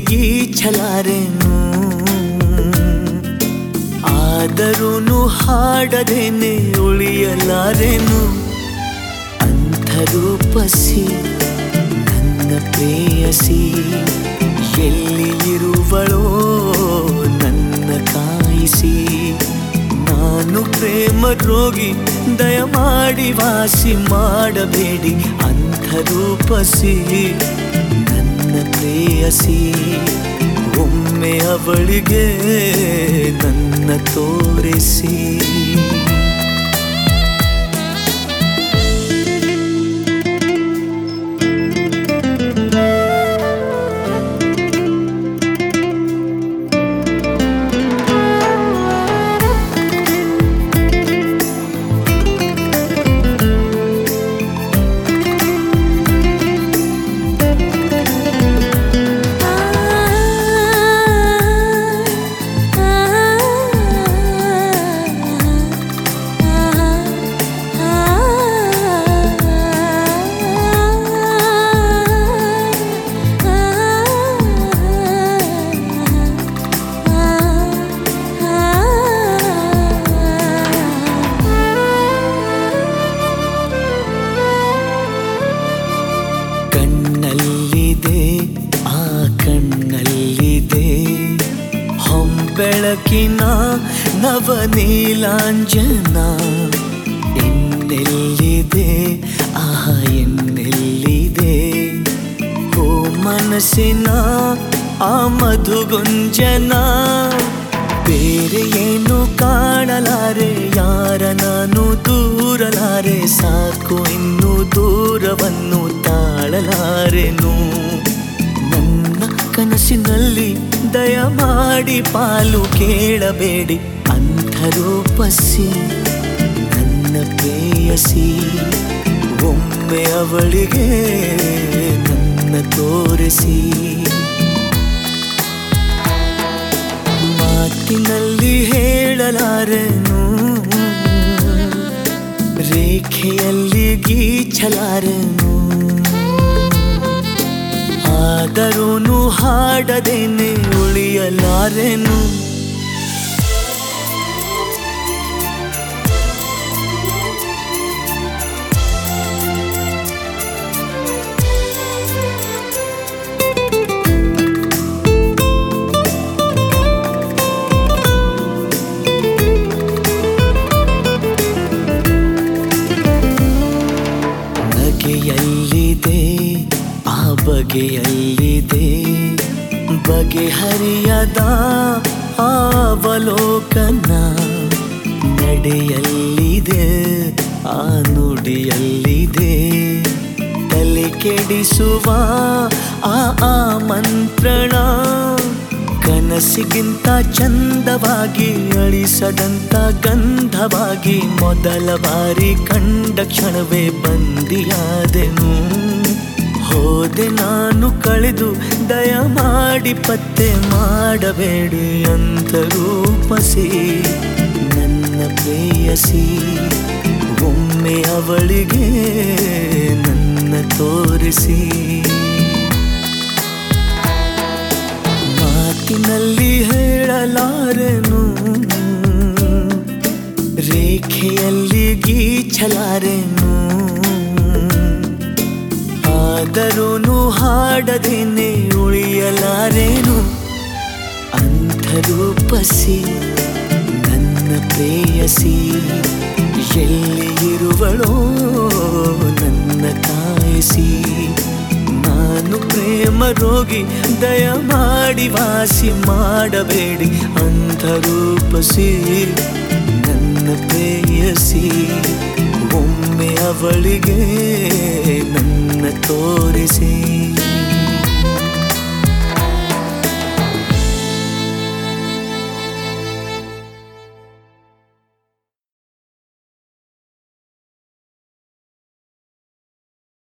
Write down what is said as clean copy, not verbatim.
ಗೀಚಲಾರೆನು ಆದರೂನು ಹಾಡದೇನೆ ಉಳಿಯಲಾರೆನು ಅಂಥ ರೂಪಸಿ ನನ್ನ ಪ್ರೇಯಸಿ ಎಲ್ಲಿ ಇರುವಳೋ ನನ್ನ ಕಾಯಿಸಿ ನಾನು ಪ್ರೇಮ ರೋಗಿ ದಯಮಾಡಿ ವಾಸಿ ಮಾಡಬೇಡಿ ಅಂಥ ರೂಪಸಿ ನನ್ನ ಪ್ರೇಯಸಿ ಒಮ್ಮೆ ಅವಳಿಗೆ ನನ್ನ ತೋರಿಸಿ ಬೆಳಕಿನ ನವನೀಲಾಂಜನ ಎನ್ನೆಲ್ಲಿದೆ ಆಹಾ ಎನ್ನೆಲ್ಲಿದೆ ಓ ಮನಸ್ಸಿನ ಆ ಮಧುಗುಂಜನ ಬೇರೆ ಏನು ಕಾಣಲಾರೆ ಯಾರ ನಾನು ದೂರಲಾರೆ ಸಾಕು ಇನ್ನು ದೂರವನ್ನು ತಾಳಲಾರೆನು ಕನಸಿನಲ್ಲಿ ದಯಮಾಡಿ ಪಾಲು ಕೇಳಬೇಡಿ ಅಂಥ ರೂಪಸಿ ನನ್ನ ಪ್ರೇಯಸಿ ಒಮ್ಮೆ ಅವಳಿಗೆ ನನ್ನ ತೋರಿಸಿ ಮಾತಿನಲ್ಲಿ ಹೇಳಲಾರೆನು ರೇಖೆಯಲ್ಲಿ ಗೀಚಲಾರೆನು ಆದರೂನು ಹಾಡದೇನೆ ಉಳಿಯಲಾರೆನು ನಗೆಯಲ್ಲಿದೆ ಆ ಬಗೆಯಲ್ಲಿದೆ ಬಗೆಹರಿಯದ ಅವಲೋಕನ ನಡೆಯಲ್ಲಿದೆ ಆ ನುಡಿಯಲ್ಲಿದೆ ತಲೆ ಕೆಡಿಸುವ ಆ ಮಂತ್ರಣ ಕನಸಿಗಿಂತ ಚಂದವಾಗಿ ಅಳಿಸದಂತ ಗಂಧವಾಗಿ ಮೊದಲ ಬಾರಿ ಕಂಡ ಕ್ಷಣವೇ ಬಂದಿಯಾದೆನು ಹೋದೆ ನಾನು ಕಳೆದು ದಯಮಾಡಿ ಪತ್ತೆ ಮಾಡಬೇಡಿ ಅಂತ ರೂಪಸಿ ನನ್ನ ಪ್ರೇಯಸಿ ಒಮ್ಮೆ ಅವಳಿಗೆ ನನ್ನ ತೋರಿಸಿ ಮಾತಿನಲ್ಲಿ ಹೇಳಲಾರೆನು ರೇಖೆಯಲ್ಲಿ ಗೀಚಲಾರೆನು ಆದರೂನು ಹಾಡದೇನೆ ಉಳಿಯಲಾರೆನು ಅಂಥ ರೂಪಸಿ ನನ್ನ ಪ್ರೇಯಸಿ ಎಲ್ಲಿ ಇರುವಳೋ ನನ್ನ ಕಾಯಿಸಿ ನಾನು ಪ್ರೇಮ ರೋಗಿ ದಯಮಾಡಿ ವಾಸಿ ಮಾಡಬೇಡಿ ಅಂಥ ರೂಪಸಿ ನನ್ನ ಪ್ರೇಯಸಿ ಒಮ್ಮೆ ಅವಳಿಗೆ ನನ್ನ ತೋರಿಸಿ